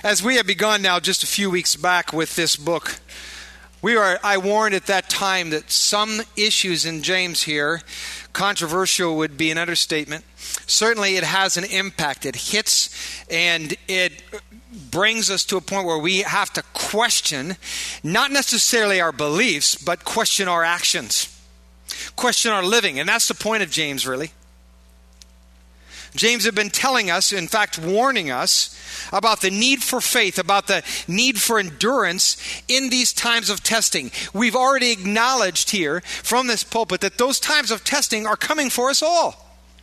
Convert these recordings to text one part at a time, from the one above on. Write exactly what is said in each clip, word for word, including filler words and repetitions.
As we have begun now just a few weeks back with this book, we are, I warned at that time that some issues in James here, controversial would be an understatement. Certainly it has an impact. It hits and it brings us to a point where we have to question, not necessarily our beliefs, but question our actions, question our living. And that's the point of James, really. James had been telling us, in fact, warning us about the need for faith, about the need for endurance in these times of testing. We've already acknowledged here from this pulpit that those times of testing are coming for us all.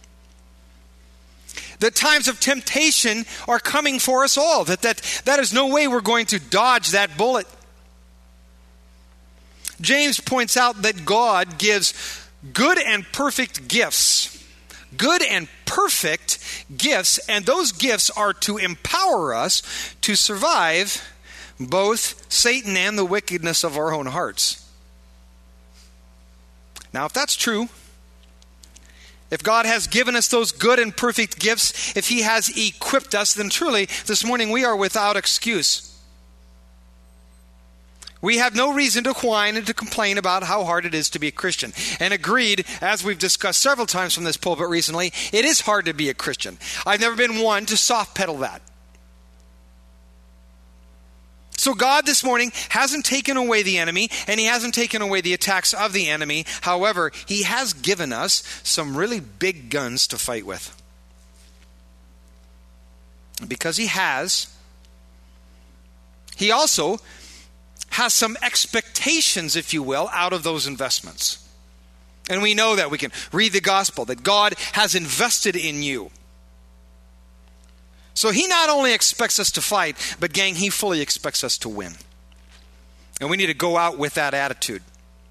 The times of temptation are coming for us all. That, that, that is no way we're going to dodge that bullet. James points out that God gives good and perfect gifts. Good and perfect gifts, and those gifts are to empower us to survive both Satan and the wickedness of our own hearts. Now, if that's true, if God has given us those good and perfect gifts, if He has equipped us, then truly this morning we are without excuse. We have no reason to whine and to complain about how hard it is to be a Christian. And agreed, as we've discussed several times from this pulpit recently, it is hard to be a Christian. I've never been one to soft pedal that. So God this morning hasn't taken away the enemy, and He hasn't taken away the attacks of the enemy. However, He has given us some really big guns to fight with. Because He has, He also has some expectations, if you will, out of those investments. And we know that. We can read the gospel, that God has invested in you. So He not only expects us to fight, but gang, He fully expects us to win. And we need to go out with that attitude.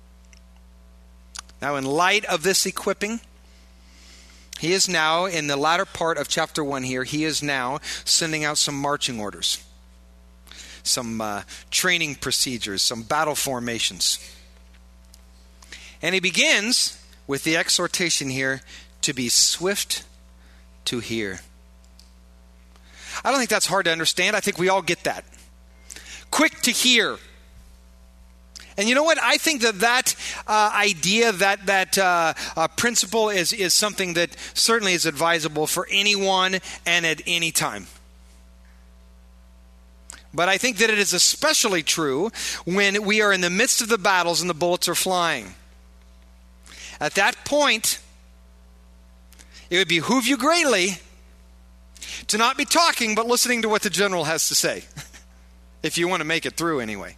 Now, in light of this equipping, He is now, in the latter part of chapter one here, He is now sending out some marching orders. Some uh, training procedures, some battle formations. And he begins with the exhortation here to be swift to hear. I don't think that's hard to understand. I think we all get that. Quick to hear. And you know what? I think that that uh, idea, that that uh, uh, principle is, is something that certainly is advisable for anyone and at any time. But I think that it is especially true when we are in the midst of the battles and the bullets are flying. At that point, it would behoove you greatly to not be talking but listening to what the general has to say, if you want to make it through anyway.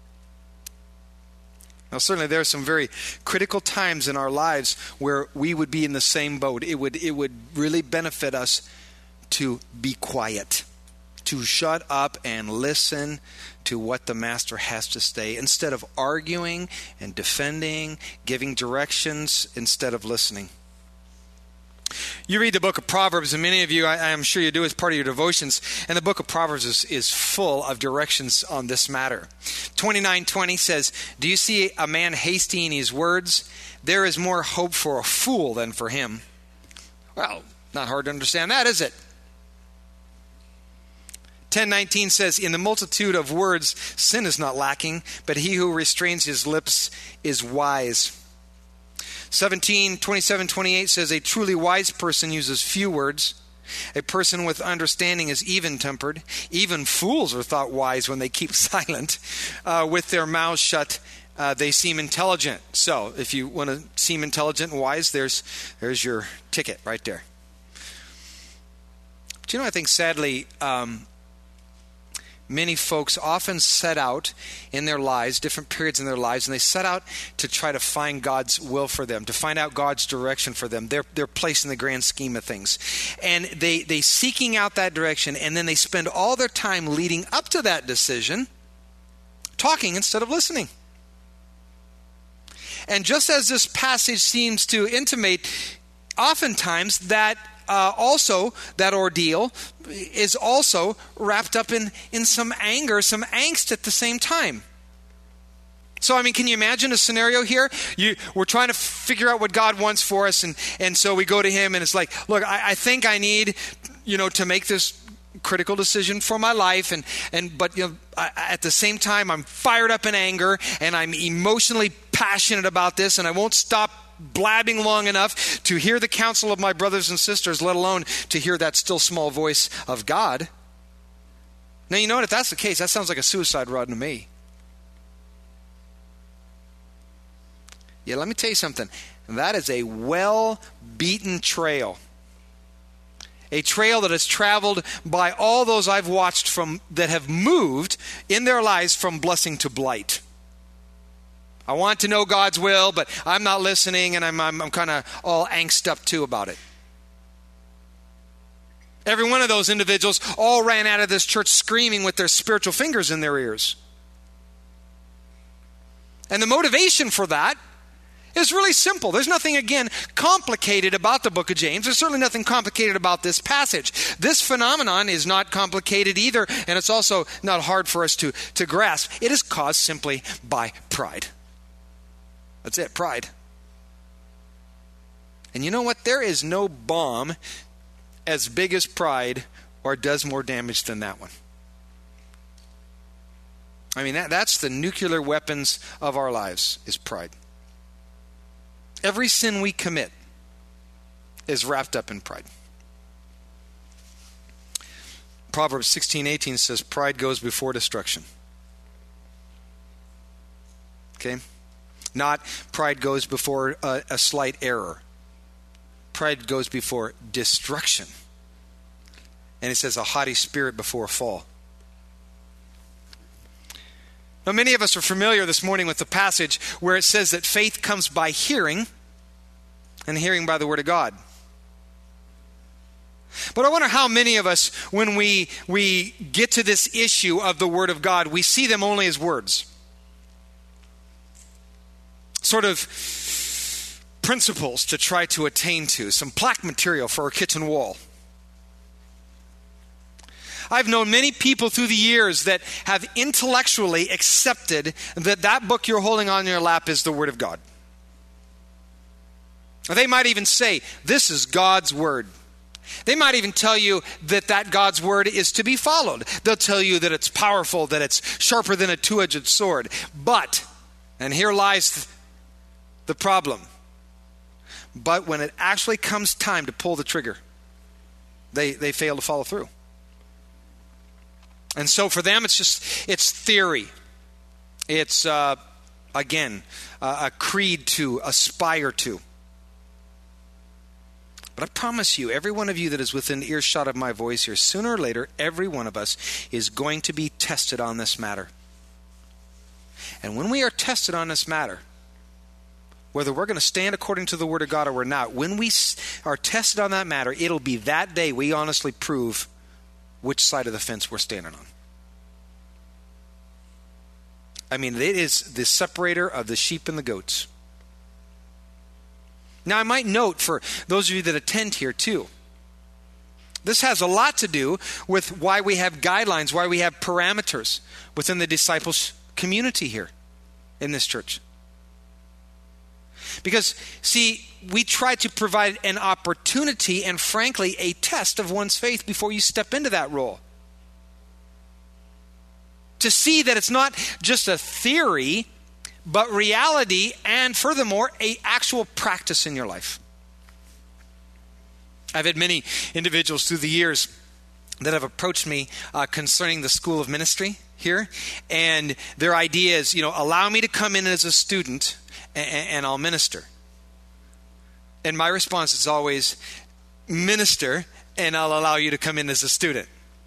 Now, certainly there are some very critical times in our lives where we would be in the same boat. It would, it would really benefit us to be quiet, to shut up and listen to what the Master has to say instead of arguing and defending, giving directions instead of listening. You read the book of Proverbs, and many of you, I, I'm sure you do as part of your devotions, and the book of Proverbs is, is full of directions on this matter. twenty-nine twenty says, "Do you see a man hasty in his words? There is more hope for a fool than for him." Well, not hard to understand that, is it? ten nineteen says, "In the multitude of words, sin is not lacking, but he who restrains his lips is wise." seventeen twenty-seven twenty-eight says, "A truly wise person uses few words. A person with understanding is even-tempered. Even fools are thought wise when they keep silent. Uh, with their mouths shut, uh, they seem intelligent." So, if you want to seem intelligent and wise, there's there's your ticket right there. But you know, I think sadly, um, many folks often set out in their lives, different periods in their lives, and they set out to try to find God's will for them, to find out God's direction for them, their their place in the grand scheme of things. And they they seeking out that direction, and then they spend all their time leading up to that decision talking instead of listening. And just as this passage seems to intimate, oftentimes that Uh, also, that ordeal is also wrapped up in, in some anger, some angst at the same time. So, I mean, can you imagine a scenario here? You, we're trying to figure out what God wants for us, and, and so we go to Him, and it's like, look, I, I think I need, you know, to make this critical decision for my life, and and but you know, I, at the same time, I'm fired up in anger, and I'm emotionally passionate about this, and I won't stop blabbing long enough to hear the counsel of my brothers and sisters, let alone to hear that still small voice of God. Now, you know what? If that's the case, that sounds like a suicide rod to me. Yeah, let me tell you something. That is a well-beaten trail. A trail that has traveled by all those I've watched from that have moved in their lives from blessing to blight. I want to know God's will, but I'm not listening, and I'm, I'm, I'm kind of all angst up too about it. Every one of those individuals all ran out of this church screaming with their spiritual fingers in their ears. And the motivation for that is really simple. There's nothing, again, complicated about the book of James. There's certainly nothing complicated about this passage. This phenomenon is not complicated either, and it's also not hard for us to, to grasp. It is caused simply by pride. That's it, pride. And you know what? There is no bomb as big as pride or does more damage than that one. I mean, that, that's the nuclear weapons of our lives, is pride. Every sin we commit is wrapped up in pride. Proverbs sixteen eighteen says, pride goes before destruction. Okay? Not pride goes before a, a slight error. Pride goes before destruction. And it says a haughty spirit before a fall. Now, many of us are familiar this morning with the passage where it says that faith comes by hearing, and hearing by the Word of God. But I wonder how many of us, when we, we get to this issue of the Word of God, we see them only as words. Sort of principles to try to attain to, some plaque material for our kitchen wall. I've known many people through the years that have intellectually accepted that that book you're holding on your lap is the Word of God. They might even say, this is God's Word. They might even tell you that that God's Word is to be followed. They'll tell you that it's powerful, that it's sharper than a two-edged sword. But, and here lies the problem, but when it actually comes time to pull the trigger, they, they fail to follow through. And so for them, it's just, it's theory. It's, uh, again, uh, a creed to aspire to. But I promise you, every one of you that is within earshot of my voice here, sooner or later, every one of us is going to be tested on this matter. And when we are tested on this matter, whether we're going to stand according to the Word of God or we're not, when we are tested on that matter, it'll be that day we honestly prove which side of the fence we're standing on. I mean, it is the separator of the sheep and the goats. Now, I might note for those of you that attend here too, this has a lot to do with why we have guidelines, why we have parameters within the disciples community here in this church. Because, see, we try to provide an opportunity and, frankly, a test of one's faith before you step into that role. To see that it's not just a theory, but reality, and furthermore, an actual practice in your life. I've had many individuals through the years that have approached me uh, concerning the School of Ministry here, and their idea is, you know, allow me to come in as a student and, and I'll minister. And my response is always, minister and I'll allow you to come in as a student.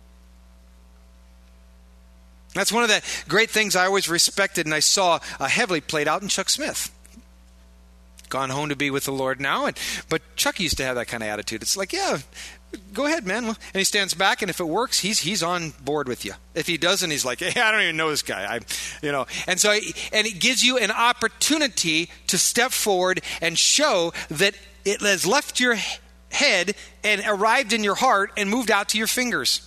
That's one of the great things I always respected and I saw uh, heavily played out in Chuck Smith. Gone home to be with the Lord now, and but Chuck used to have that kind of attitude. It's like, yeah, go ahead, man. And he stands back, and if it works, he's he's on board with you. If he doesn't, he's like, hey, I don't even know this guy. I, you know, and so and it gives you an opportunity to step forward and show that it has left your head and arrived in your heart and moved out to your fingers.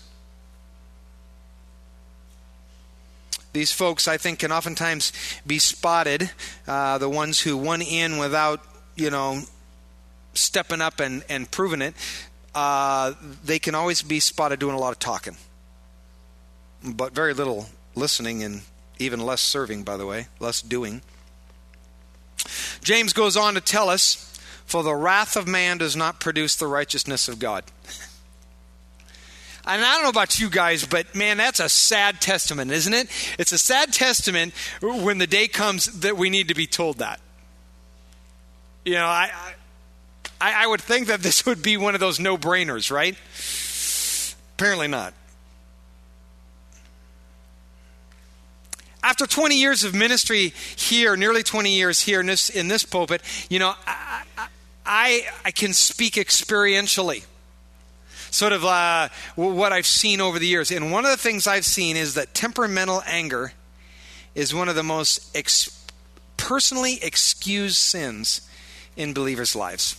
These folks, I think, can oftentimes be spotted, uh, the ones who went in without, you know, stepping up and, and proving it. uh, they can always be spotted doing a lot of talking, but very little listening and even less serving, by the way, less doing. James goes on to tell us, for the wrath of man does not produce the righteousness of God. And I don't know about you guys, but man, that's a sad testament, isn't it? It's a sad testament when the day comes that we need to be told that. You know, I, I, I would think that this would be one of those no-brainers, right? Apparently not. After twenty years of ministry here, nearly twenty years here in this in this pulpit, you know, I I, I can speak experientially, sort of uh, what I've seen over the years. And one of the things I've seen is that temperamental anger is one of the most ex- personally excused sins in believers' lives.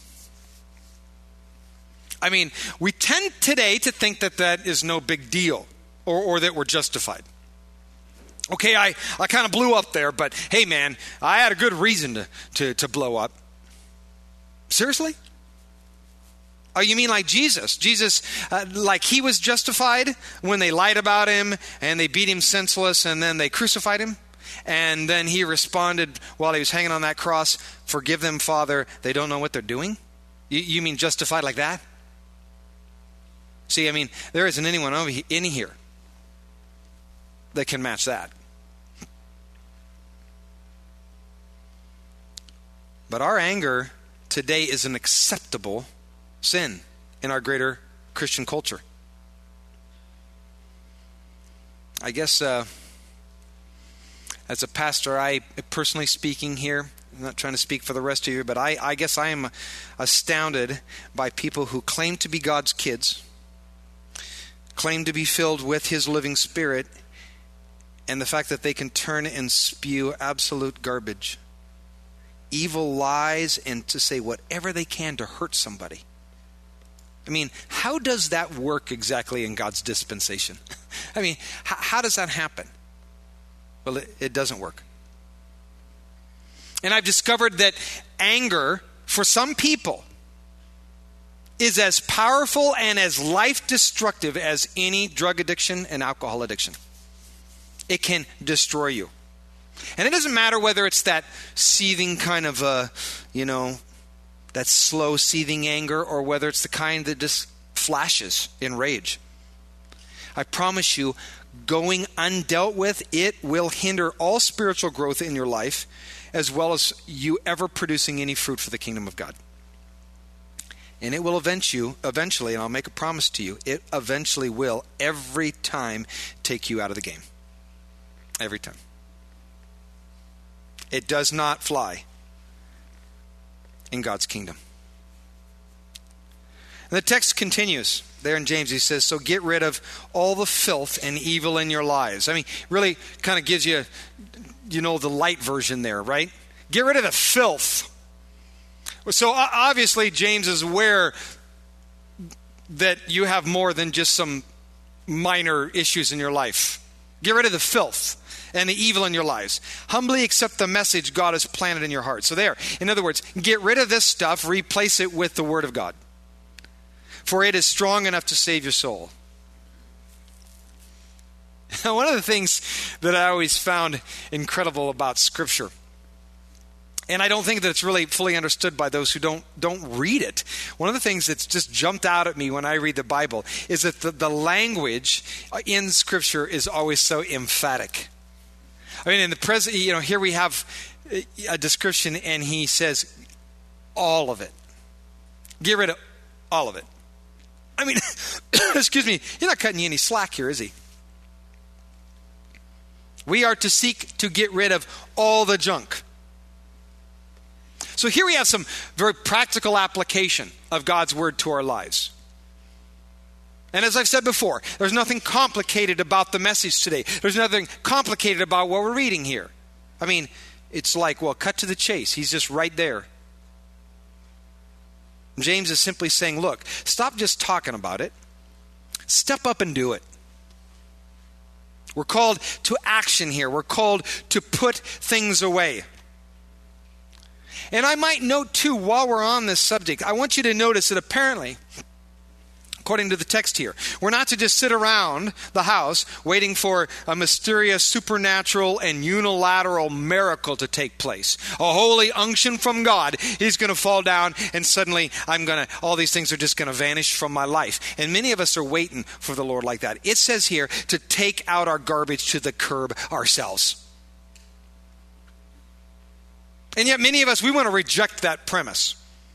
I mean, we tend today to think that that is no big deal, or, or that we're justified. Okay, I, I kind of blew up there, but hey man, I had a good reason to, to, to blow up. Seriously? Oh, you mean like Jesus? Jesus, uh, like he was justified when they lied about him and they beat him senseless and then they crucified him? And then he responded while he was hanging on that cross, forgive them, Father, they don't know what they're doing? You, you mean justified like that? See, I mean, there isn't anyone over in here that can match that. But our anger today is an acceptable sin in our greater Christian culture. I guess uh, as a pastor, I personally speaking here, I'm not trying to speak for the rest of you, but I, I guess I am astounded by people who claim to be God's kids, claim to be filled with His living Spirit, and the fact that they can turn and spew absolute garbage, evil lies, and to say whatever they can to hurt somebody. I mean, how does that work exactly in God's dispensation? I mean, how, how does that happen? Well, it, it doesn't work. And I've discovered that anger, for some people, is as powerful and as life-destructive as any drug addiction and alcohol addiction. It can destroy you. And it doesn't matter whether it's that seething kind of, uh, you know, that slow seething anger, or whether it's the kind that just flashes in rage. I promise you, going undealt with, it will hinder all spiritual growth in your life, as well as you ever producing any fruit for the kingdom of God. And it will event you, eventually, and I'll make a promise to you, it eventually will every time take you out of the game. Every time. It does not fly in God's kingdom. And the text continues there in James. He says, so get rid of all the filth and evil in your lives. I mean, really kind of gives you, you know, the light version there, right? Get rid of the filth. So obviously James is aware that you have more than just some minor issues in your life. Get rid of the filth and the evil in your lives. Humbly accept the message God has planted in your heart. So there, in other words, get rid of this stuff, replace it with the Word of God. For it is strong enough to save your soul. One of the things that I always found incredible about Scripture, and I don't think that it's really fully understood by those who don't don't read it. One of the things that's just jumped out at me when I read the Bible is that the, the language in Scripture is always so emphatic. I mean, in the present, you know, here we have a description, and he says, all of it. Get rid of all of it. I mean, excuse me, he's not cutting you any slack here, is he? We are to seek to get rid of all the junk. So here we have some very practical application of God's word to our lives. And as I've said before, there's nothing complicated about the message today. There's nothing complicated about what we're reading here. I mean, it's like, well, cut to the chase. He's just right there. James is simply saying, look, stop just talking about it. Step up and do it. We're called to action here. We're called to put things away. And I might note too, while we're on this subject, I want you to notice that apparently according to the text here. We're not to just sit around the house waiting for a mysterious, supernatural, and unilateral miracle to take place. A holy unction from God is going to fall down, and suddenly I'm going to, all these things are just going to vanish from my life. And many of us are waiting for the Lord like that. It says here to take out our garbage to the curb ourselves. And yet many of us, we want to reject that premise.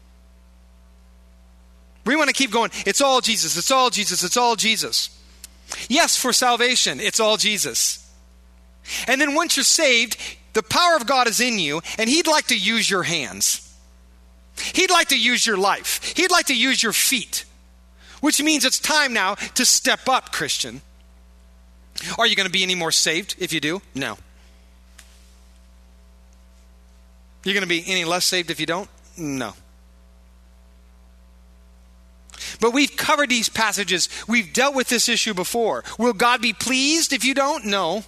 We want to keep going. It's all Jesus. It's all Jesus. It's all Jesus. Yes, for salvation, it's all Jesus. And then once you're saved, the power of God is in you, and He'd like to use your hands. He'd like to use your life. He'd like to use your feet, which means it's time now to step up, Christian. Are you going to be any more saved if you do? No. You're going to be any less saved if you don't? No. But we've covered these passages. We've dealt with this issue before. Will God be pleased if you don't? No.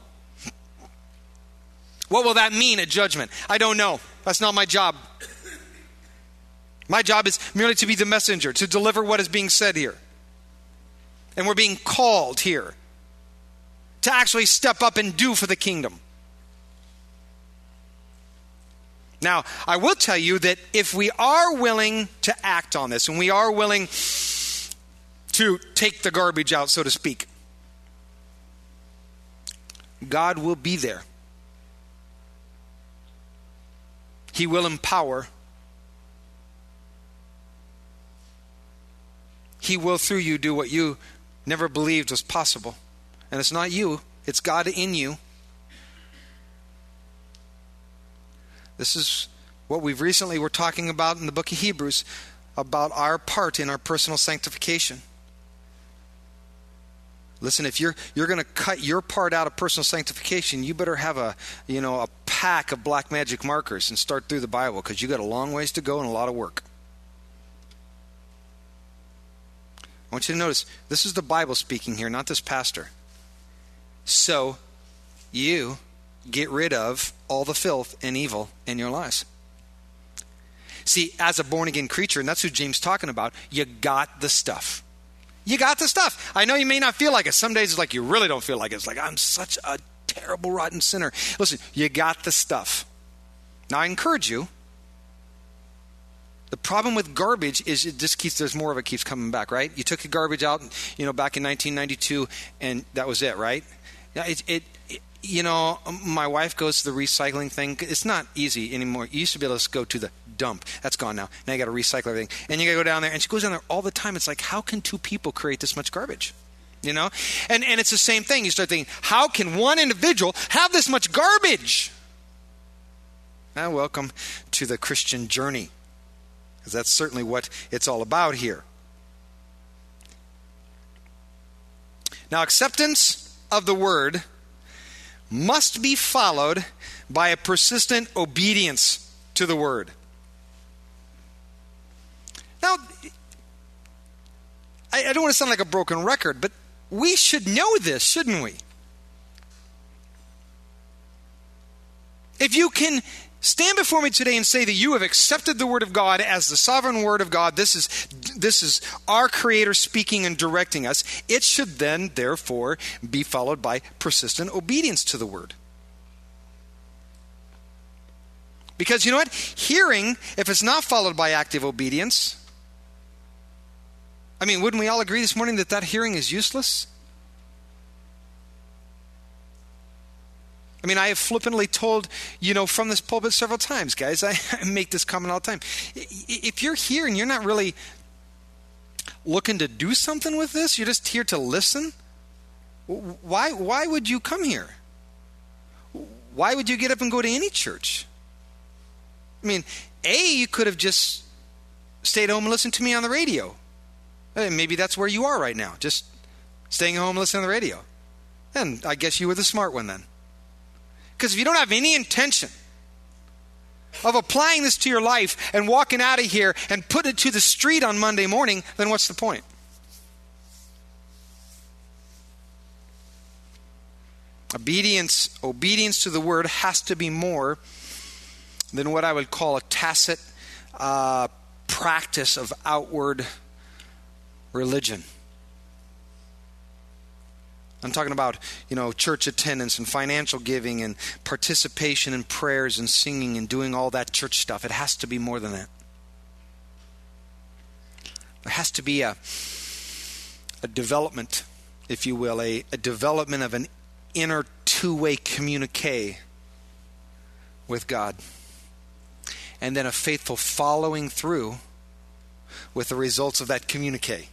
What will that mean at judgment? I don't know. That's not my job. My job is merely to be the messenger, to deliver what is being said here. And we're being called here to actually step up and do for the kingdom. Now, I will tell you that if we are willing to act on this, and we are willing to take the garbage out, so to speak, God will be there. He will empower. He will, through you, do what you never believed was possible. And it's not you, it's God in you. This is what we've recently were talking about in the book of Hebrews, about our part in our personal sanctification. Listen, if you're you're going to cut your part out of personal sanctification, you better have a you know a pack of black magic markers and start through the Bible, because you got a long ways to go and a lot of work. I want you to notice, this is the Bible speaking here, not this pastor. So, you get rid of all the filth and evil in your lives. See, as a born-again creature, and that's who James is talking about, you got the stuff. You got the stuff. I know you may not feel like it. Some days it's like you really don't feel like it. It's like, I'm such a terrible, rotten sinner. Listen, you got the stuff. Now, I encourage you. The problem with garbage is it just keeps, there's more of it keeps coming back, right? You took the garbage out, you know, back in nineteen ninety-two, and that was it, right? Yeah, it, it, it you know, my wife goes to the recycling thing. It's not easy anymore. You used to be able to go to the dump. That's gone now. Now you got to recycle everything. And you got to go down there. And she goes down there all the time. It's like, how can two people create this much garbage? You know? And and it's the same thing. You start thinking, how can one individual have this much garbage? Now, welcome to the Christian journey, because that's certainly what it's all about here. Now, acceptance of the word must be followed by a persistent obedience to the word. Now, I, I don't want to sound like a broken record, but we should know this, shouldn't we? If you can stand before me today and say that you have accepted the word of God as the sovereign word of God, this is this is our Creator speaking and directing us, it should then, therefore, be followed by persistent obedience to the word. Because you know what? Hearing, if it's not followed by active obedience, I mean, wouldn't we all agree this morning that that hearing is useless? I mean, I have flippantly told, you know, from this pulpit several times, guys, I, I make this comment all the time. If you're here and you're not really looking to do something with this, you're just here to listen, why, why would you come here? Why would you get up and go to any church? I mean, A, you could have just stayed home and listened to me on the radio. Maybe that's where you are right now, just staying home and listening to the radio. And I guess you were the smart one then. Because if you don't have any intention of applying this to your life and walking out of here and putting it to the street on Monday morning, then what's the point? Obedience, obedience to the word has to be more than what I would call a tacit uh, practice of outward religion. I'm talking about, you know, church attendance and financial giving and participation in prayers and singing and doing all that church stuff. It has to be more than that. There has to be a, a development, if you will, a, a development of an inner two-way communique with God. And then a faithful following through with the results of that communique.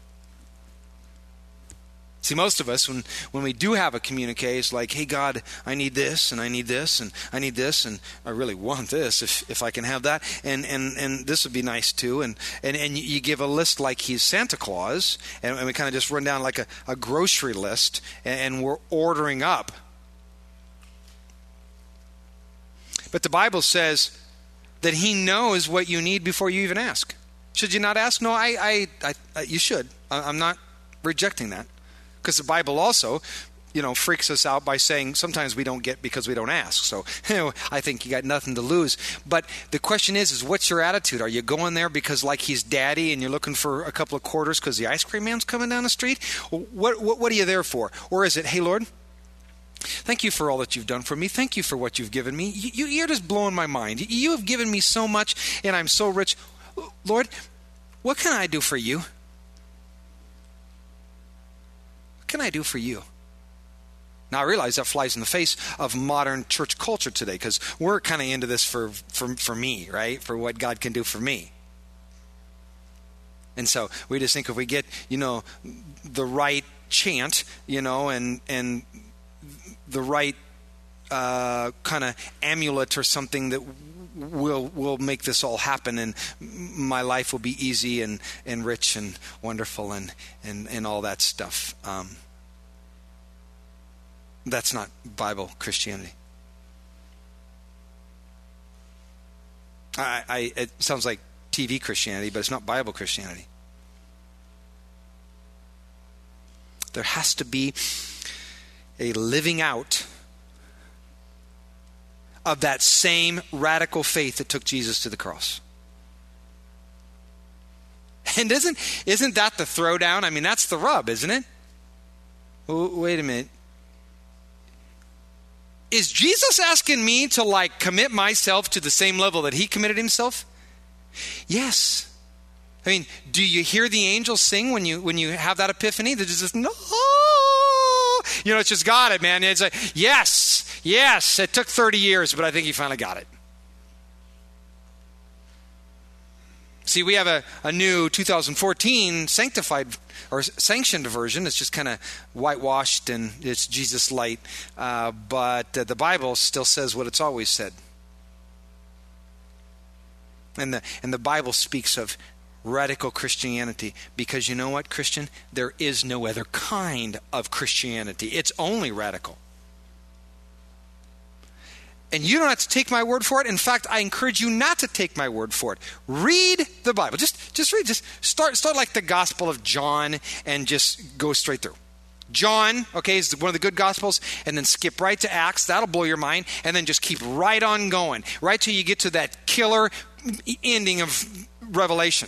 See, most of us, when, when we do have a communique, it's like, hey, God, I need this, and I need this, and I need this, and I really want this if, if I can have that, and, and, and this would be nice too. And, and, and you give a list like he's Santa Claus, and, and we kind of just run down like a, a grocery list, and, and we're ordering up. But the Bible says that he knows what you need before you even ask. Should you not ask? No, I, I, I you should. I'm not rejecting that. Because the Bible also, you know, freaks us out by saying sometimes we don't get because we don't ask. So, you know, I think you got nothing to lose. But the question is, is what's your attitude? Are you going there because like he's daddy and you're looking for a couple of quarters because the ice cream man's coming down the street? What, what, what are you there for? Or is it, hey, Lord, thank you for all that you've done for me. Thank you for what you've given me. You, you're just blowing my mind. You have given me so much and I'm so rich. Lord, what can I do for you? Can I do for you? Now, I realize that flies in the face of modern church culture today because we're kind of into this for, for, for me, right? For what God can do for me. And so we just think if we get, you know, the right chant, you know, and, and the right uh, kind of amulet or something that will will make this all happen and my life will be easy and, and rich and wonderful and, and, and all that stuff. Um, that's not Bible Christianity. I, I it sounds like T V Christianity, but it's not Bible Christianity. There has to be a living out of that same radical faith that took Jesus to the cross. And isn't isn't that the throwdown? I mean, that's the rub, isn't it? Well, wait a minute. Is Jesus asking me to like commit myself to the same level that he committed himself? Yes. I mean, do you hear the angels sing when you when you have that epiphany? They're just no. You know, it's just got it, man. It's like, yes, yes. It took thirty years, but I think he finally got it. See, we have a, a new two thousand fourteen sanctified or sanctioned version. It's just kind of whitewashed and it's Jesus light. Uh, but uh, the Bible still says what it's always said. And the and the Bible speaks of radical Christianity because you know what, Christian? There is no other kind of Christianity. It's only radical. And you don't have to take my word for it. In fact, I encourage you not to take my word for it. Read the Bible. Just just read. Just start start like the Gospel of John and just go straight through. John, okay, is one of the good Gospels, and then skip right to Acts. That'll blow your mind. And then just keep right on going, right till you get to that killer ending of Revelation.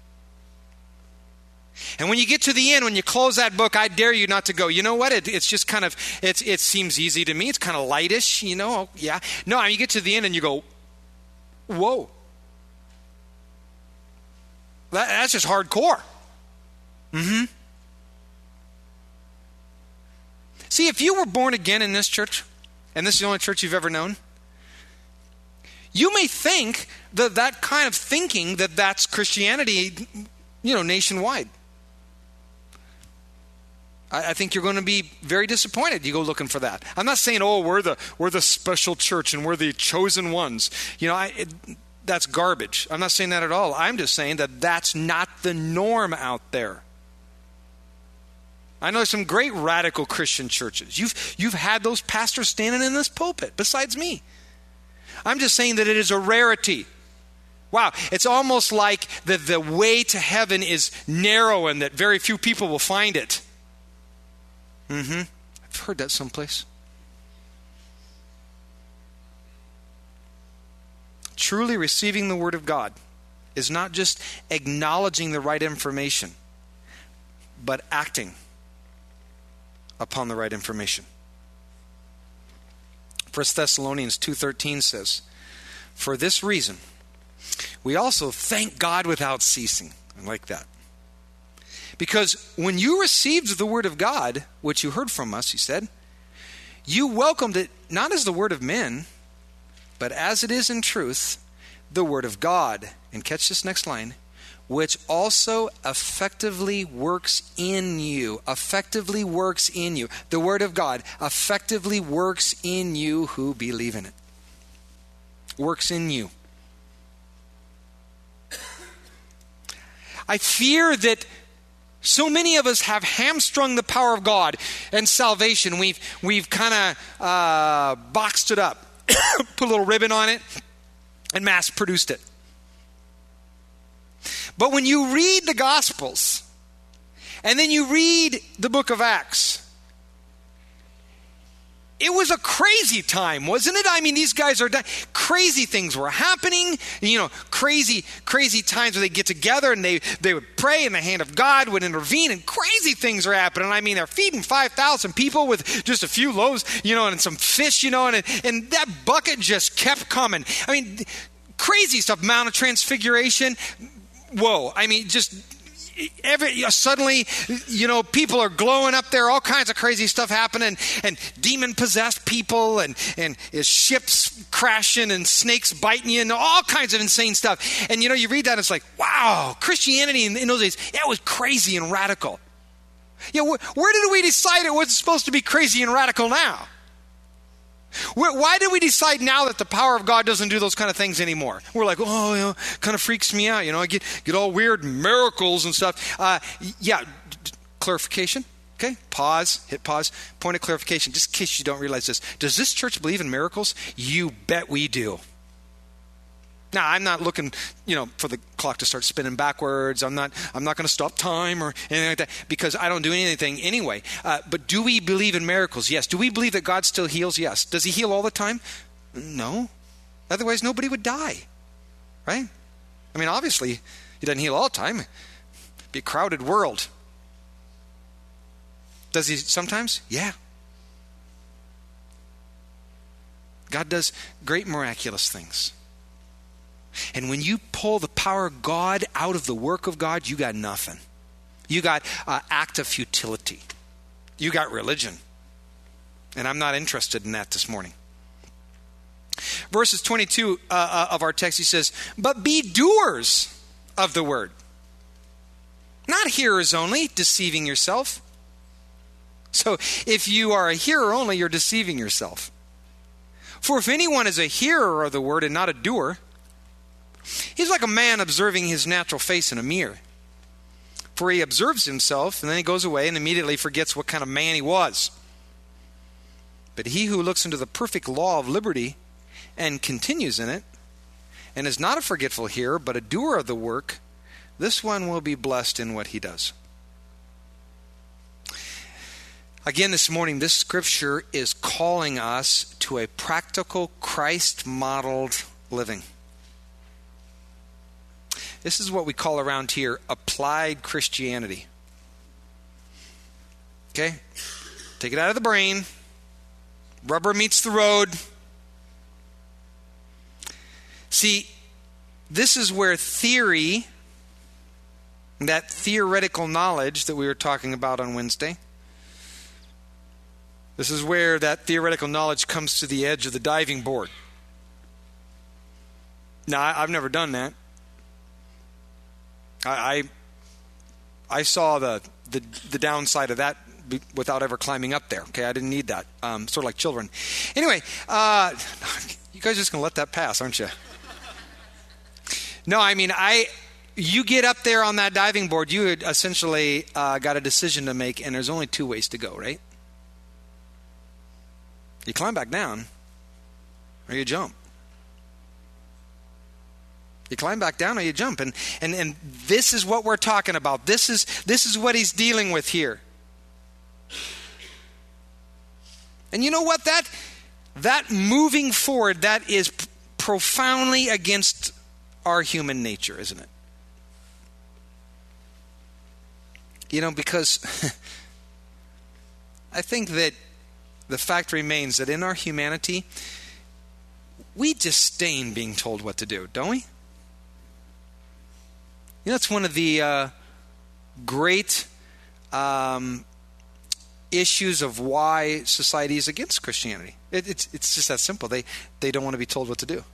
And when you get to the end, when you close that book, I dare you not to go, you know what, it, it's just kind of, it's, it seems easy to me. It's kind of lightish, you know, yeah. No, I mean, you get to the end and you go, whoa. That, that's just hardcore. Mm-hmm. See, if you were born again in this church, and this is the only church you've ever known, you may think that that kind of thinking, that that's Christianity, you know, nationwide. I think you're going to be very disappointed. You go looking for that. I'm not saying, oh, we're the we're the special church and we're the chosen ones. You know, I, it, that's garbage. I'm not saying that at all. I'm just saying that that's not the norm out there. I know some great radical Christian churches. You've you've had those pastors standing in this pulpit besides me. I'm just saying that it is a rarity. Wow, it's almost like the, the way to heaven is narrow and that very few people will find it. Mm-hmm. I've heard that someplace. Truly receiving the Word of God is not just acknowledging the right information, but acting upon the right information. First Thessalonians two thirteen says, "For this reason, we also thank God without ceasing." I like that. Because when you received the word of God, which you heard from us, he said, you welcomed it not as the word of men, but as it is in truth, the word of God. And catch this next line, which also effectively works in you. Effectively works in you. The word of God effectively works in you who believe in it. Works in you. I fear that so many of us have hamstrung the power of God and salvation. We've we've kind of uh, boxed it up, put a little ribbon on it, and mass produced it. But when you read the Gospels, and then you read the book of Acts, it was a crazy time, wasn't it? I mean, these guys are dying. Crazy things were happening. You know, crazy, crazy times where they get together and they, they would pray and the hand of God would intervene and crazy things are happening. I mean, they're feeding five thousand people with just a few loaves, you know, and some fish, you know, and, and that bucket just kept coming. I mean, crazy stuff. Mount of Transfiguration. Whoa. I mean, just... Every suddenly, you know, people are glowing up there, all kinds of crazy stuff happening, and demon-possessed people, and and ships crashing, and snakes biting you, and all kinds of insane stuff. And you know, you read that, and it's like, wow, Christianity in, in those days, that was crazy and radical. Yeah, wh- where did we decide it was supposed to be crazy and radical now? Why did we decide now that the power of God doesn't do those kind of things anymore? We're like, oh, you know, kind of freaks me out. You know, I get get all weird miracles and stuff. Uh, yeah, clarification. Okay, pause, hit pause. Point of clarification, just in case you don't realize this. Does this church believe in miracles? You bet we do. Now, I'm not looking, you know, for the clock to start spinning backwards. I'm not I'm not going to stop time or anything like that because I don't do anything anyway. Uh, but do we believe in miracles? Yes. Do we believe that God still heals? Yes. Does he heal all the time? No. Otherwise, nobody would die, right? I mean, obviously, he doesn't heal all the time. It'd be a crowded world. Does he sometimes? Yeah. God does great miraculous things. And when you pull the power of God out of the work of God, you got nothing. You got uh, act of futility. You got religion. And I'm not interested in that this morning. Verses twenty-two uh, uh, of our text, he says, but be doers of the word. Not hearers only, deceiving yourself. So if you are a hearer only, you're deceiving yourself. For if anyone is a hearer of the word and not a doer, he's like a man observing his natural face in a mirror. For he observes himself, and then he goes away and immediately forgets what kind of man he was. But he who looks into the perfect law of liberty and continues in it, and is not a forgetful hearer, but a doer of the work, this one will be blessed in what he does. Again, this morning, this scripture is calling us to a practical, Christ-modeled living. This is what we call around here applied Christianity. Okay? Take it out of the brain. Rubber meets the road. See, this is where theory, that theoretical knowledge that we were talking about on Wednesday, this is where that theoretical knowledge comes to the edge of the diving board. Now, I've never done that. I I saw the, the the downside of that without ever climbing up there. Okay, I didn't need that. Um, sort of like children. Anyway, uh, you guys are just gonna let that pass, aren't you? No, I mean I. You get up there on that diving board, you had essentially uh, got a decision to make, and there's only two ways to go, right? You climb back down, or you jump. You climb back down or you jump. And, and and this is what we're talking about. This is this is what he's dealing with here. And you know what? That that moving forward, that is p- profoundly against our human nature, isn't it? You know, because I think that the fact remains that in our humanity, we disdain being told what to do, don't we? You know, that's one of the uh, great um, issues of why society is against Christianity. It, it's it's just that simple. They they don't want to be told what to do.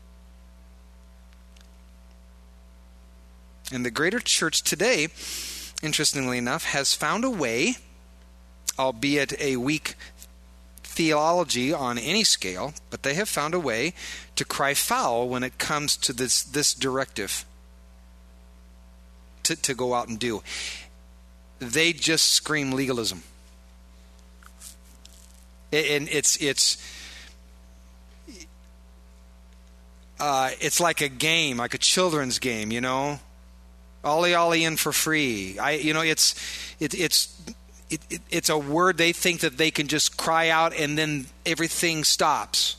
And the greater church today, interestingly enough, has found a way, albeit a weak theology on any scale, but they have found a way to cry foul when it comes to this this directive to, to go out and do. They just scream legalism. And it's it's uh, it's like a game, like a children's game, you know. Ollie ollie in for free. I you know it's it, it's it, it, it's a word they think that they can just cry out and then everything stops.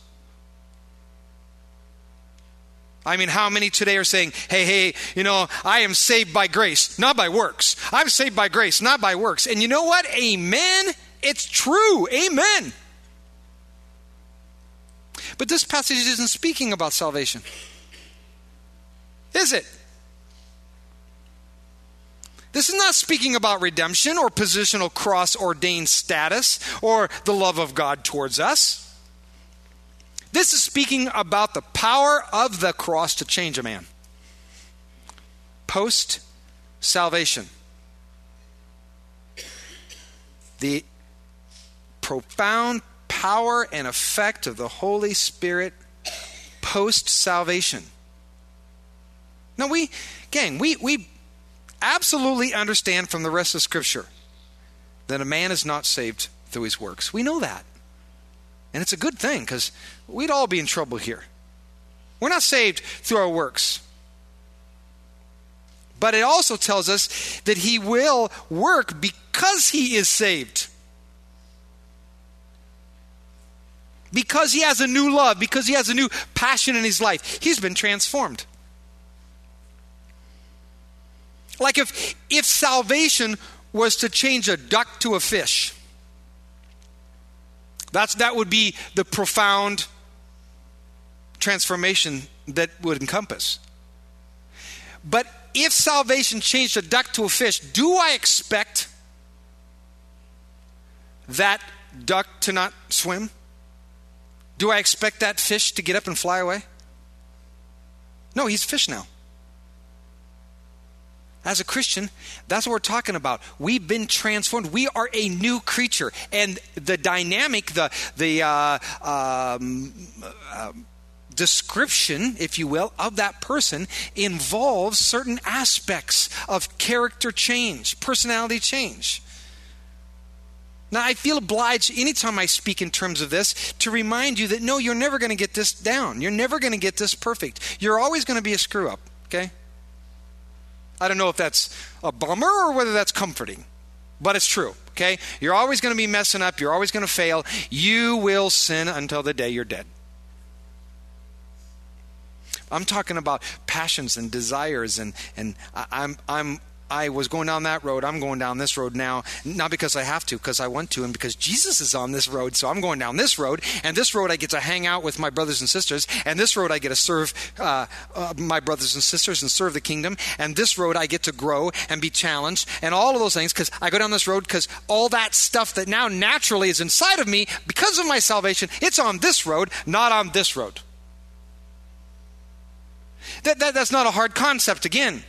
I mean, how many today are saying, hey, hey, you know, I am saved by grace, not by works. I'm saved by grace, not by works. And you know what? Amen. It's true. Amen. But this passage isn't speaking about salvation. Is it? This is not speaking about redemption or positional cross-ordained status or the love of God towards us. This is speaking about the power of the cross to change a man. Post-salvation. The profound power and effect of the Holy Spirit post-salvation. Now we, gang, we, we absolutely understand from the rest of Scripture that a man is not saved through his works. We know that. And it's a good thing because we'd all be in trouble here. We're not saved through our works. But it also tells us that he will work because he is saved. Because he has a new love, because he has a new passion in his life. He's been transformed. Like if, if salvation was to change a duck to a fish, that's, that would be the profound transformation that would encompass. But if salvation changed a duck to a fish, do I expect that duck to not swim? Do I expect that fish to get up and fly away? No, he's a fish now. As a Christian, that's what we're talking about. We've been transformed. We are a new creature. And the dynamic, the the uh, um, uh, description, if you will, of that person involves certain aspects of character change, personality change. Now, I feel obliged anytime I speak in terms of this to remind you that, no, you're never going to get this down. You're never going to get this perfect. You're always going to be a screw-up, okay? I don't know if that's a bummer or whether that's comforting, but it's true, okay? You're always going to be messing up. You're always going to fail. You will sin until the day you're dead. I'm talking about passions and desires, and and I, I'm I'm I was going down that road. I'm going down this road now, not because I have to, because I want to, and because Jesus is on this road, so I'm going down this road. And this road I get to hang out with my brothers and sisters, and this road I get to serve uh, uh, my brothers and sisters and serve the kingdom. And this road I get to grow and be challenged, and all of those things, because I go down this road because all that stuff that now naturally is inside of me because of my salvation, it's on this road, not on this road. That, that that's not a hard concept again.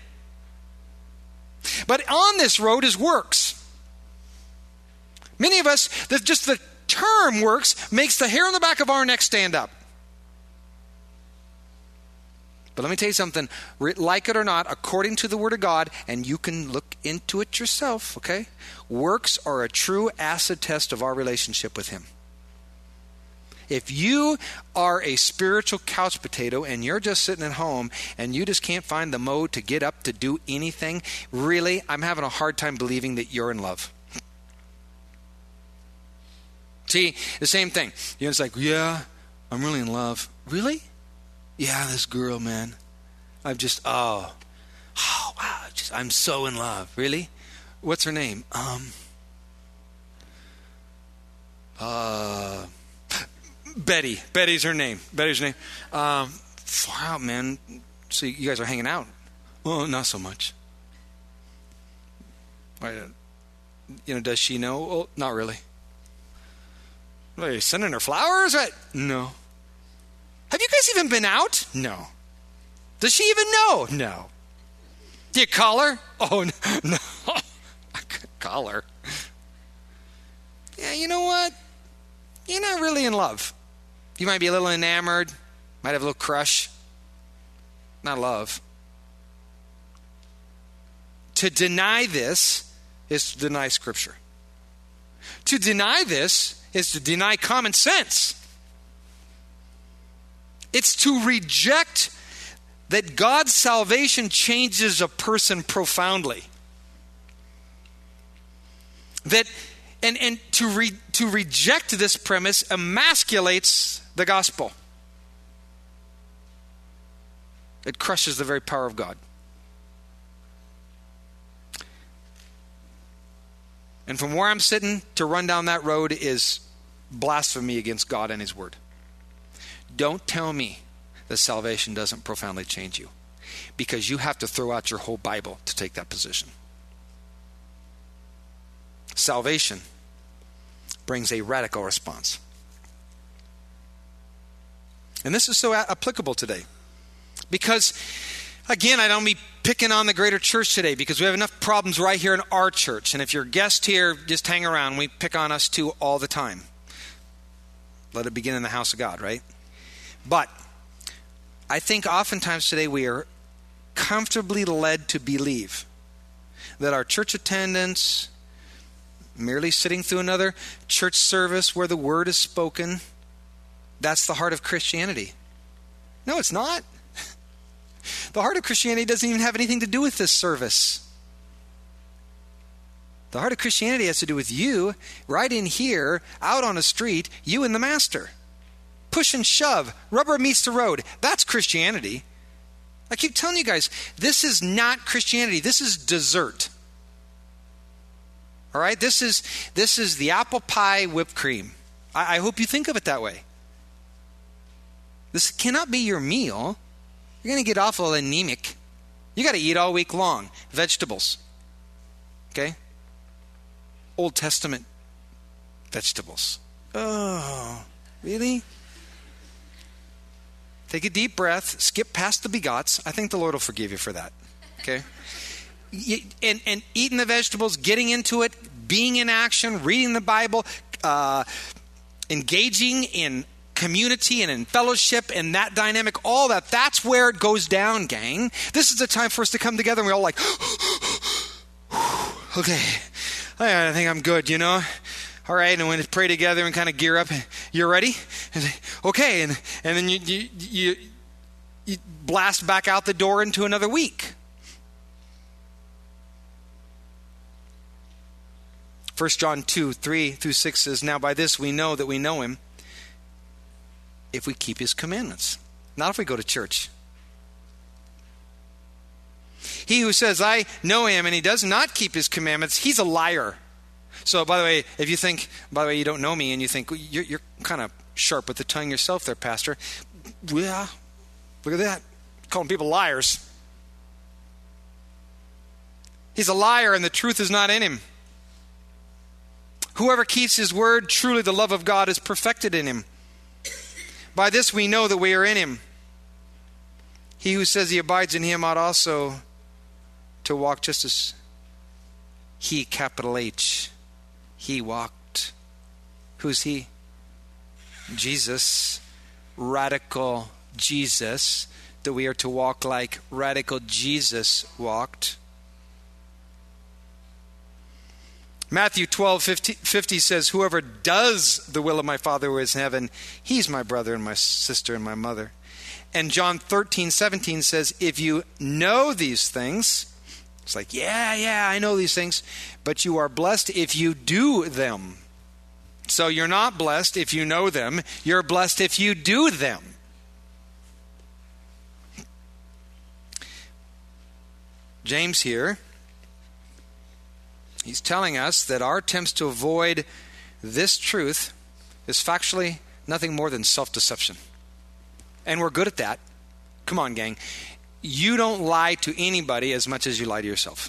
But on this road is works. Many of us, that just the term works makes the hair on the back of our neck stand up. But let me tell you something, like it or not, according to the Word of God, and you can look into it yourself, okay? Works are a true acid test of our relationship with Him. If you are a spiritual couch potato and you're just sitting at home and you just can't find the mode to get up to do anything, really, I'm having a hard time believing that you're in love. See, the same thing. You're just like, yeah, I'm really in love. Really? Yeah, this girl, man. I've just, oh, oh, wow, just, I'm so in love. Really? What's her name? Um... Uh, Betty. Betty's her name. Betty's her name. Um, wow, man. So you guys are hanging out? Well, not so much. Why, you know, does she know? Oh, not really. Are you sending her flowers? Right? No. Have you guys even been out? No. Does she even know? No. Do you call her? Oh, no. no. I could call her. Yeah, you know what? You're not really in love. You might be a little enamored. Might have a little crush. Not love. To deny this is to deny Scripture. To deny this is to deny common sense. It's to reject that God's salvation changes a person profoundly. That and and to re, to reject this premise emasculates the gospel. It crushes the very power of God. And from where I'm sitting, to run down that road is blasphemy against God and His Word. Don't tell me that salvation doesn't profoundly change you, because you have to throw out your whole Bible to take that position. Salvation brings a radical response. And this is so applicable today. Because, again, I don't be picking on the greater church today, because we have enough problems right here in our church. And if you're a guest here, just hang around. We pick on us too all the time. Let it begin in the house of God, right? But I think oftentimes today we are comfortably led to believe that our church attendance, merely sitting through another church service where the word is spoken, that's the heart of Christianity. No, it's not. The heart of Christianity doesn't even have anything to do with this service. The heart of Christianity has to do with you, right in here, out on the street, you and the Master. Push and shove. Rubber meets the road. That's Christianity. I keep telling you guys, this is not Christianity. This is dessert. All right? This is this is the apple pie whipped cream. I, I hope you think of it that way. This cannot be your meal. You're going to get awful anemic. You got to eat all week long. Vegetables. Okay? Old Testament vegetables. Oh, really? Take a deep breath. Skip past the begots. I think the Lord will forgive you for that. Okay? And, and eating the vegetables, getting into it, being in action, reading the Bible, uh, engaging in community and in fellowship and that dynamic, all that, that's where it goes down, gang. This is the time for us to come together and we're all like, okay, I think I'm good, you know? All right, and when we pray together and kind of gear up, you're ready? And, okay, and and then you, you you you blast back out the door into another week. First John two, three through six says, now by this we know that we know Him, if we keep His commandments. Not if we go to church. He who says, I know Him, and he does not keep His commandments, he's a liar. So, by the way, if you think, by the way, you don't know me, and you think, you're, you're kind of sharp with the tongue yourself there, Pastor. Yeah, look at that. Calling people liars. He's a liar, and the truth is not in him. Whoever keeps His word, truly the love of God is perfected in him. By this we know that we are in Him. He who says he abides in Him ought also to walk just as He, capital H, He walked. Who's He? Jesus. Radical Jesus. That we are to walk like radical Jesus walked. Matthew twelve fifty says, whoever does the will of my Father who is in heaven, he's my brother and my sister and my mother. And John thirteen seventeen says, if you know these things, it's like, yeah, yeah, I know these things, but you are blessed if you do them. So you're not blessed if you know them, you're blessed if you do them. James here, he's telling us that our attempts to avoid this truth is factually nothing more than self-deception. And we're good at that. Come on, gang. You don't lie to anybody as much as you lie to yourself.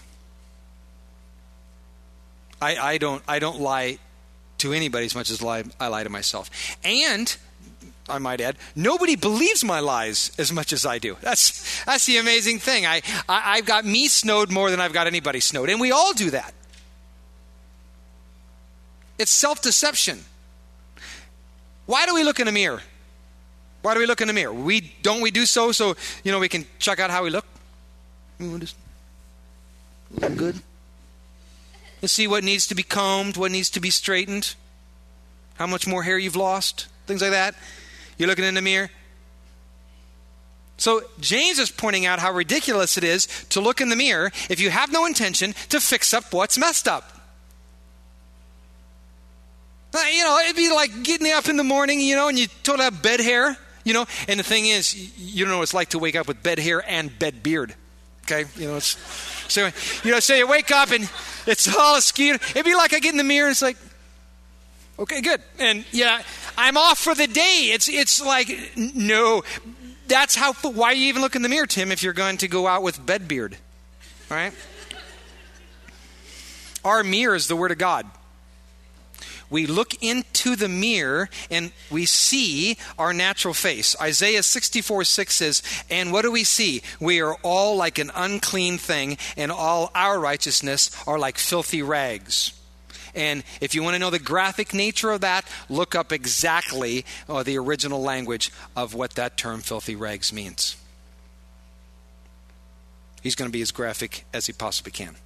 I, I don't I don't lie to anybody as much as lie, I lie to myself. And I might add, nobody believes my lies as much as I do. That's that's the amazing thing. I, I I've got me snowed more than I've got anybody snowed, and we all do that. It's self-deception. Why do we look in the mirror? Why do we look in the mirror? We don't we do so so you know we can check out how we look. We just look good. And see what needs to be combed, what needs to be straightened, how much more hair you've lost, things like that. You're looking in the mirror. So James is pointing out how ridiculous it is to look in the mirror if you have no intention to fix up what's messed up. You know, it'd be like getting up in the morning, you know, and you totally have bed hair, you know. And the thing is, you don't know what it's like to wake up with bed hair and bed beard. Okay, you know, it's so you know, so you wake up and it's all askew. It'd be like I get in the mirror and it's like, okay, good, and yeah, I'm off for the day. It's it's like no, that's how. Why you even look in the mirror, Tim, if you're going to go out with bed beard, all right? Our mirror is the Word of God. We look into the mirror and we see our natural face. Isaiah sixty-four six says, and what do we see? We are all like an unclean thing, and all our righteousness are like filthy rags. And if you want to know the graphic nature of that, look up exactly uh, the original language of what that term filthy rags means. He's going to be as graphic as he possibly can.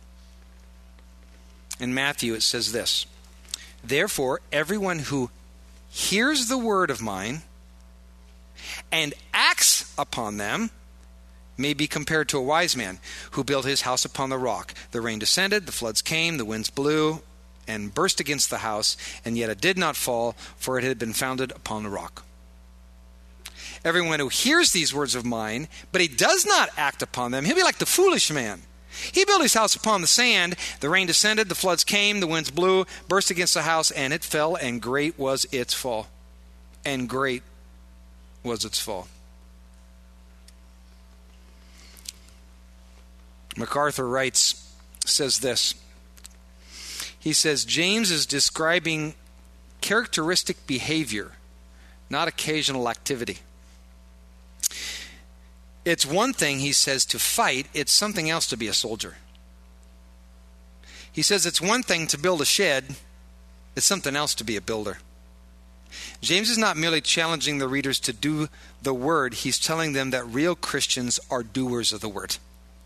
In Matthew it says this, therefore, everyone who hears the word of mine and acts upon them may be compared to a wise man who built his house upon the rock. The rain descended, the floods came, the winds blew and burst against the house, and yet it did not fall, for it had been founded upon the rock. Everyone who hears these words of mine, but he does not act upon them, he'll be like the foolish man. He built his house upon the sand. The rain descended, the floods came, the winds blew, burst against the house, and it fell, and great was its fall. And great was its fall. MacArthur writes, says this. He says, James is describing characteristic behavior, not occasional activity. It's one thing, he says, to fight. It's something else to be a soldier. He says it's one thing to build a shed. It's something else to be a builder. James is not merely challenging the readers to do the word. He's telling them that real Christians are doers of the word.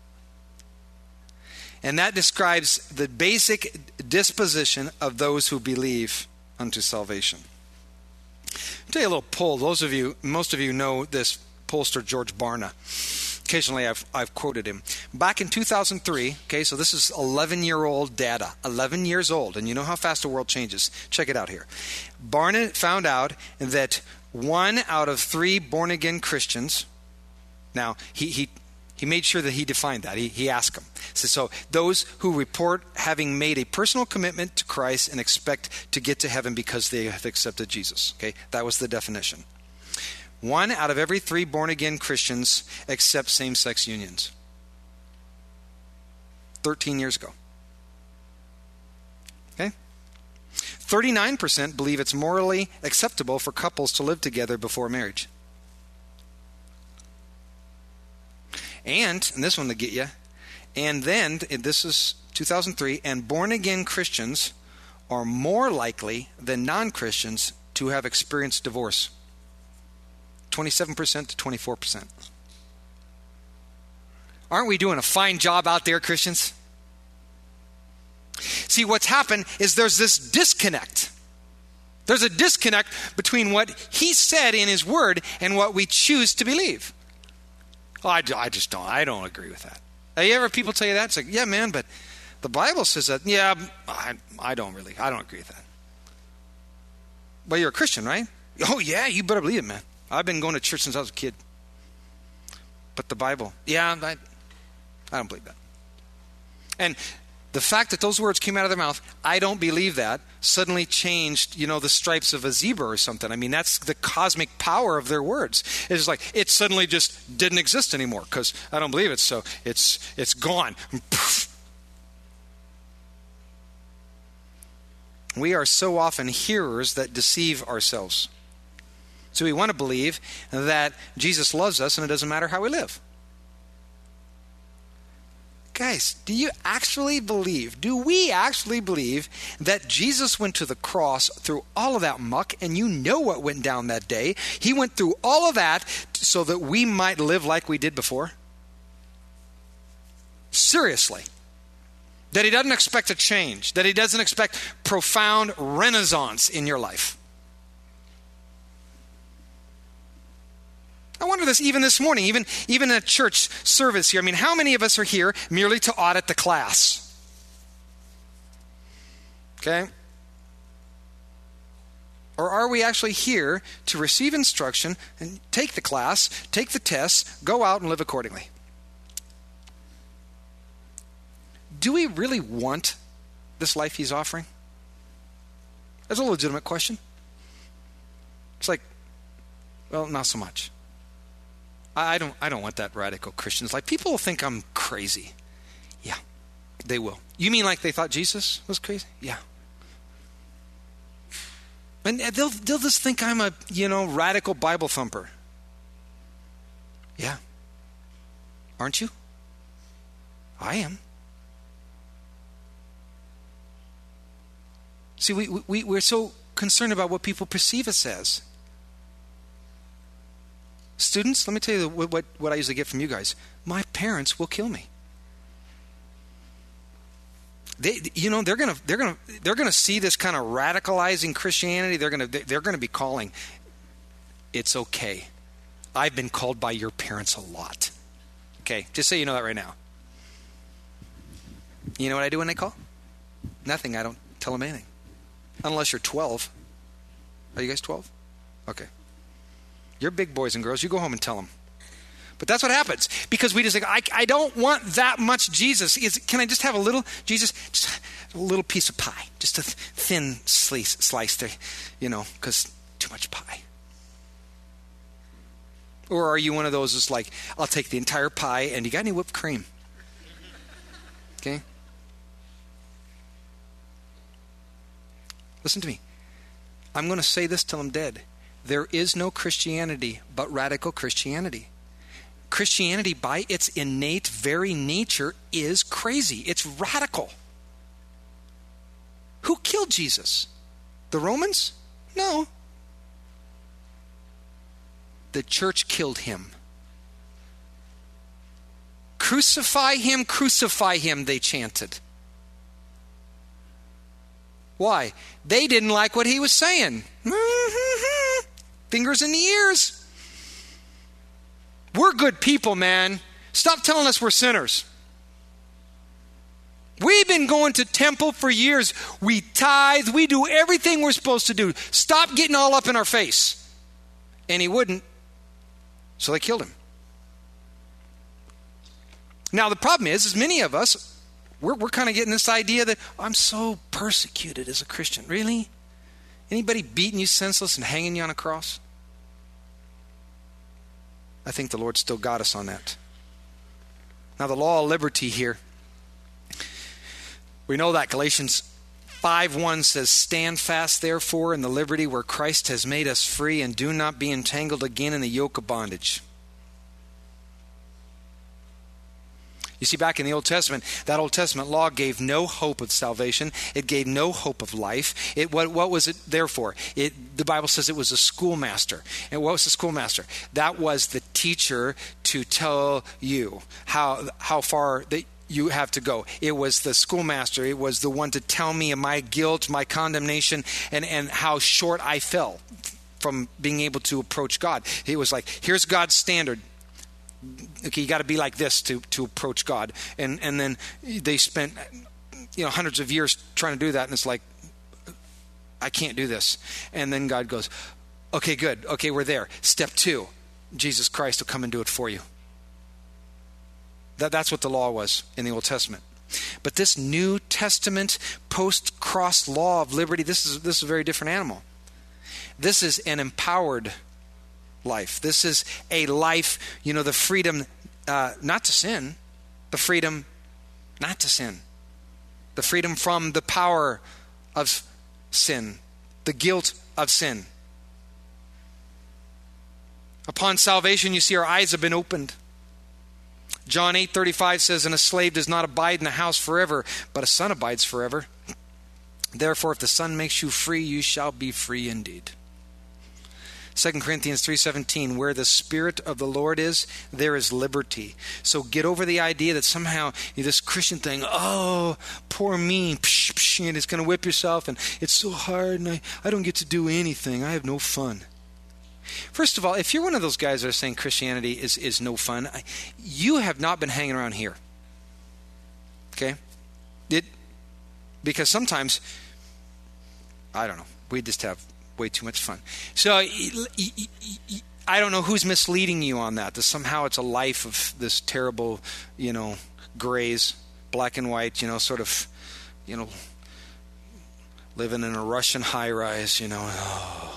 And that describes the basic disposition of those who believe unto salvation. I'll tell you a little poll. Those of you, most of you know this pollster George Barna. Occasionally I've, I've quoted him. Back in two thousand three, okay, so this is eleven-year-old data. eleven years old, and you know how fast the world changes. Check it out here. Barna found out that one out of three born-again Christians, now he, he, he made sure that he defined that. He, he asked them. So, so those who report having made a personal commitment to Christ and expect to get to heaven because they have accepted Jesus. Okay, that was the definition. One out of every three born-again Christians accept same-sex unions. thirteen years ago. Okay? thirty-nine percent believe it's morally acceptable for couples to live together before marriage. And, and this one to get you, and then, this is two thousand three, and born-again Christians are more likely than non-Christians to have experienced divorce. twenty-seven percent to twenty-four percent. Aren't we doing a fine job out there, Christians? See, what's happened is there's this disconnect. There's a disconnect between what he said in his word and what we choose to believe. Oh, I, I just don't. I don't agree with that. Have you ever people tell you that? It's like, yeah, man, but the Bible says that. Yeah, I, I don't really. I don't agree with that. Well, you're a Christian, right? Oh, yeah, you better believe it, man. I've been going to church since I was a kid. But the Bible, yeah, I, I don't believe that. And The fact that those words came out of their mouth, I don't believe that, suddenly changed, you know, the stripes of a zebra or something. I mean, that's the cosmic power of their words. It's like it suddenly just didn't exist anymore because I don't believe it, so it's it's gone. We are so often hearers that deceive ourselves. So we want to believe that Jesus loves us and it doesn't matter how we live. Guys, do you actually believe, do we actually believe that Jesus went to the cross through all of that muck, and you know what went down that day? He went through all of that so that we might live like we did before? Seriously. That he doesn't expect a change, that he doesn't expect profound renaissance in your life. I wonder this even this morning, even, even in a church service here. I mean, how many of us are here merely to audit the class? Okay? Or are we actually here to receive instruction and take the class, take the tests, go out and live accordingly? Do we really want this life he's offering? That's a legitimate question. It's like, well, not so much. I don't I don't want that radical Christian's life. People will think I'm crazy. Yeah, they will. You mean like they thought Jesus was crazy? Yeah. And they'll they'll just think I'm a, you know, radical Bible thumper. Yeah. Aren't you? I am. See, we, we, we're so concerned about what people perceive us as. Students, let me tell you what, what, what I usually get from you guys. My parents will kill me. They, you know, they're gonna, they're gonna, they're gonna see this kind of radicalizing Christianity. They're gonna, they're gonna be calling. It's okay. I've been called by your parents a lot. Okay, just so you know that right now. You know what I do when they call? Nothing. I don't tell them anything, unless you're twelve. Are you guys twelve? Okay. You're big boys and girls. You go home and tell them. But that's what happens. Because we just think, I, I don't want that much Jesus. Is, can I just have a little Jesus? Just a little piece of pie. Just a th- thin slice, slice there, you know, because too much pie. Or are you one of those that's like, I'll take the entire pie, and you got any whipped cream? Okay? Listen to me. I'm going to say this till I'm dead. There is no Christianity but radical Christianity. Christianity, by its innate very nature, is crazy. It's radical. Who killed Jesus? The Romans? No. The church killed him. Crucify him, crucify him, they chanted. Why? They didn't like what he was saying. Fingers in the ears. We're good people, man. Stop telling us we're sinners. We've been going to temple for years. We tithe. We do everything we're supposed to do. Stop getting all up in our face. And he wouldn't. So they killed him. Now the problem is, is many of us, we're, we're kind of getting this idea that oh, I'm so persecuted as a Christian. Really? Anybody beating you senseless and hanging you on a cross? I think the Lord still got us on that. Now the law of liberty here. We know that Galatians five one says, stand fast therefore in the liberty where Christ has made us free, and do not be entangled again in the yoke of bondage. You see, back in the Old Testament, that Old Testament law gave no hope of salvation. It gave no hope of life. It, what, what was it there for? It, the Bible says it was a schoolmaster. And what was the schoolmaster? That was the teacher to tell you how, how far that you have to go. It was the schoolmaster. It was the one to tell me of my guilt, my condemnation, and, and how short I fell from being able to approach God. It was like, here's God's standard. Okay, you got to be like this to, to approach God. And and then they spent, you know, hundreds of years trying to do that, and it's like, I can't do this. And then God goes, okay, good. Okay, we're there. Step two, Jesus Christ will come and do it for you. That That's what the law was in the Old Testament. But this New Testament post-cross law of liberty, this is this is a very different animal. This is an empowered life. This is a life, you know, the freedom uh, not to sin, the freedom not to sin, the freedom from the power of sin, the guilt of sin. Upon salvation, you see, our eyes have been opened. John eight thirty-five says, and a slave does not abide in the house forever, but a son abides forever. Therefore, if the Son makes you free, you shall be free indeed. Second Corinthians three seventeen, where the Spirit of the Lord is, there is liberty. So get over the idea that somehow you know, this Christian thing, oh, poor me, psh, psh, and it's going to whip yourself, and it's so hard, and I, I don't get to do anything. I have no fun. First of all, if you're one of those guys that are saying Christianity is, is no fun, I, you have not been hanging around here. Okay? It, because sometimes, I don't know, we just have way too much fun. So I don't know who's misleading you on that. That somehow it's a life of this terrible, you know, grays, black and white, you know, sort of, you know, living in a Russian high-rise, you know. Oh.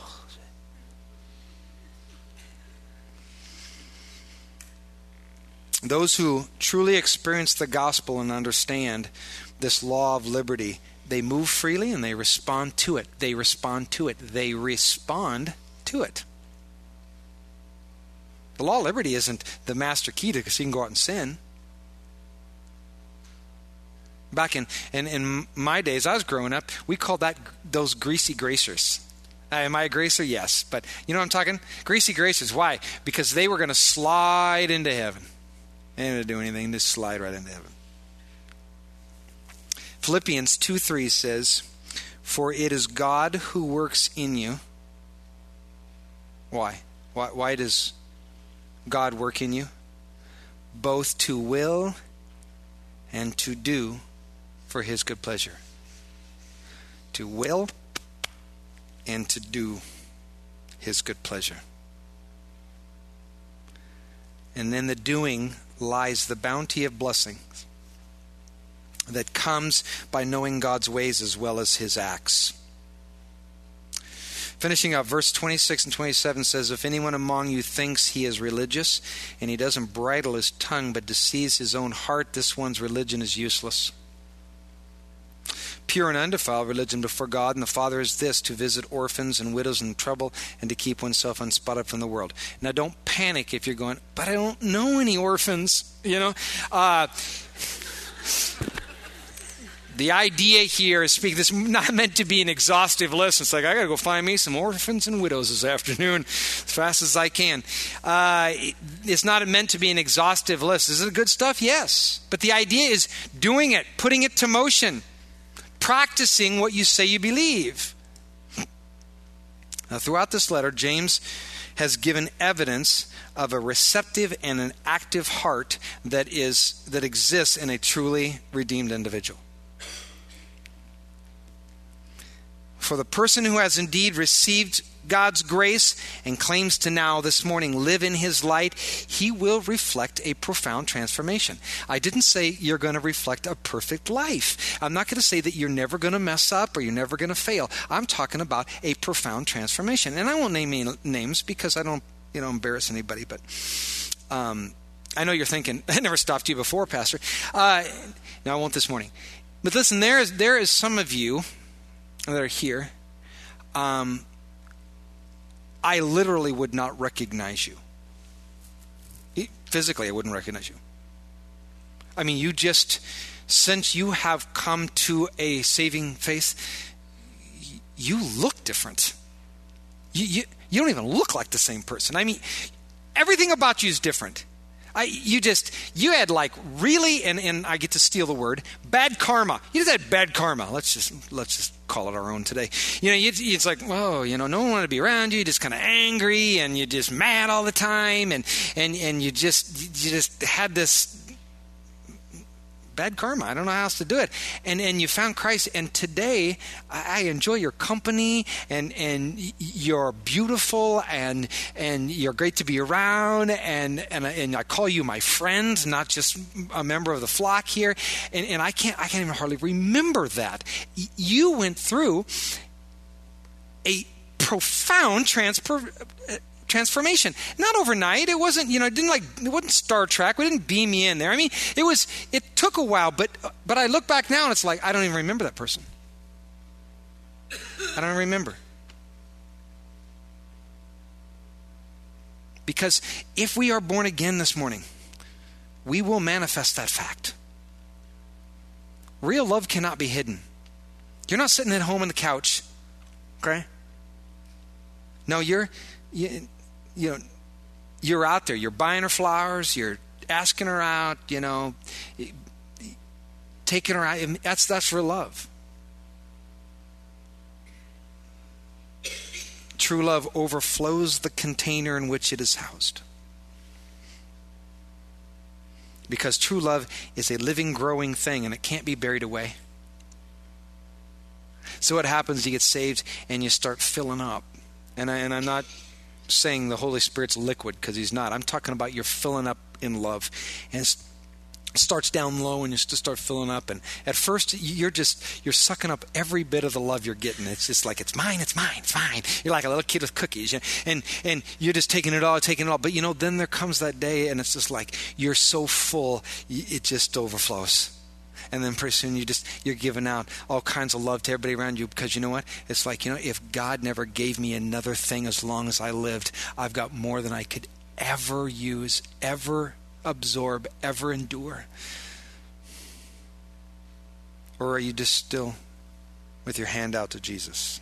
Those who truly experience the gospel and understand this law of liberty, they move freely and they respond to it. They respond to it. They respond to it. The law of liberty isn't the master key to because you can go out and sin. Back in, in, in my days, I was growing up, we called that those greasy gracers. Uh, am I a gracer? Yes. But you know what I'm talking? Greasy gracers. Why? Because they were going to slide into heaven. They didn't do anything, just slide right into heaven. Philippians two three says, for it is God who works in you. Why? Why, why does God work in you? Both to will and to do for his good pleasure. To will and to do his good pleasure. And then the doing lies the bounty of blessings that comes by knowing God's ways as well as his acts. Finishing up, verse twenty-six and twenty-seven says, if anyone among you thinks he is religious and he doesn't bridle his tongue but deceives his own heart, this one's religion is useless. Pure and undefiled religion before God and the Father is this, to visit orphans and widows in trouble and to keep oneself unspotted from the world. Now don't panic if you're going, but I don't know any orphans, you know. Uh, the idea here is speak. This is not meant to be an exhaustive list. It's like, I got to go find me some orphans and widows this afternoon as fast as I can. Uh, it's not meant to be an exhaustive list. Is it good stuff? Yes. But the idea is doing it, putting it to motion. Practicing what you say you believe. Now, throughout this letter, James has given evidence of a receptive and an active heart that is that exists in a truly redeemed individual. For the person who has indeed received God's grace and claims to now this morning live in his light, he will reflect a profound transformation. I didn't say you're going to reflect a perfect life. I'm not going to say that you're never going to mess up or you're never going to fail. I'm talking about a profound transformation. And I won't name any names because I don't, you know, embarrass anybody, but um, I know you're thinking, I never stopped you before, Pastor. Uh, no, I won't this morning. But listen, there is, there is some of you that are here. Um, I literally would not recognize you. Physically, I wouldn't recognize you. I mean, you just, since you have come to a saving faith, you look different. You, you, you don't even look like the same person. I mean, everything about you is different. I, you just, you had like really, and, and I get to steal the word, bad karma. You just had bad karma. Let's just, let's just call it our own today. You know, you, it's like, whoa, you know, no one wanted to be around you. You're just kind of angry and you're just mad all the time. And, and, and you just, you just had this bad karma. I don't know how else to do it. And and you found Christ, and today I, I enjoy your company, and and you're beautiful, and and you're great to be around, and and and I call you my friend, not just a member of the flock here. And and I can't I can't even hardly remember that. Y- you went through a profound transfer. transformation. Not overnight. It wasn't, you know, it didn't like, it wasn't Star Trek. We didn't beam me in there. I mean, it was, it took a while, but, but I look back now and it's like, I don't even remember that person. I don't remember. Because if we are born again this morning, we will manifest that fact. Real love cannot be hidden. You're not sitting at home on the couch, okay? No, you're, you, you know, you're out there. You're buying her flowers. You're asking her out. You know, taking her out. That's that's real love. True love overflows the container in which it is housed. Because true love is a living, growing thing, and it can't be buried away. So what happens? You get saved, and you start filling up. And, I, and I'm not saying the Holy Spirit's liquid, because he's not. I'm talking about you're filling up in love. And it starts down low, and you just start filling up. And at first, you're just, you're sucking up every bit of the love you're getting. It's just like, it's mine, it's mine, it's mine. You're like a little kid with cookies. And, and you're just taking it all, taking it all. But, you know, then there comes that day, and it's just like, you're so full, it just overflows. And then pretty soon you just, you're giving out all kinds of love to everybody around you, because you know what? It's like, you know, if God never gave me another thing as long as I lived, I've got more than I could ever use, ever absorb, ever endure. Or are you just still with your hand out to Jesus?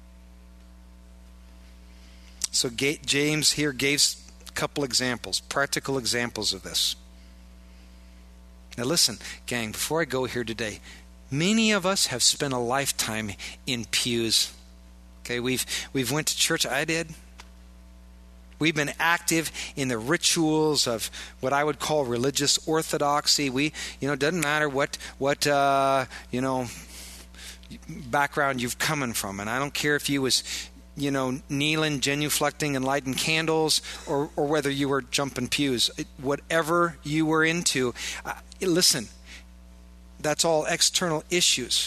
So James here gave a couple examples, practical examples of this. Now listen, gang, before I go here today, many of us have spent a lifetime in pews. Okay, we've we've went to church. I did. We've been active in the rituals of what I would call religious orthodoxy. We, you know, it doesn't matter what what uh, you know background you've coming from, and I don't care if you was, you know, kneeling, genuflecting, and lighting candles, or, or whether you were jumping pews. It, whatever you were into, uh, listen, that's all external issues.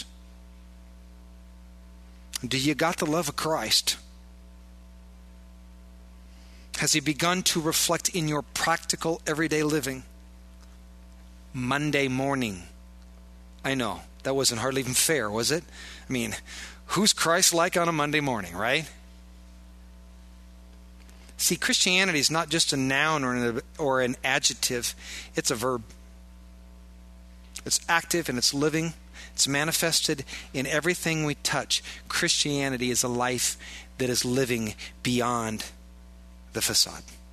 Do you got the love of Christ? Has he begun to reflect in your practical, everyday living? Monday morning. I know, that wasn't hardly even fair, was it? I mean, who's Christ like on a Monday morning, right? See, Christianity is not just a noun or an, or an adjective. It's a verb. It's active and it's living. It's manifested in everything we touch. Christianity is a life that is living beyond the facade.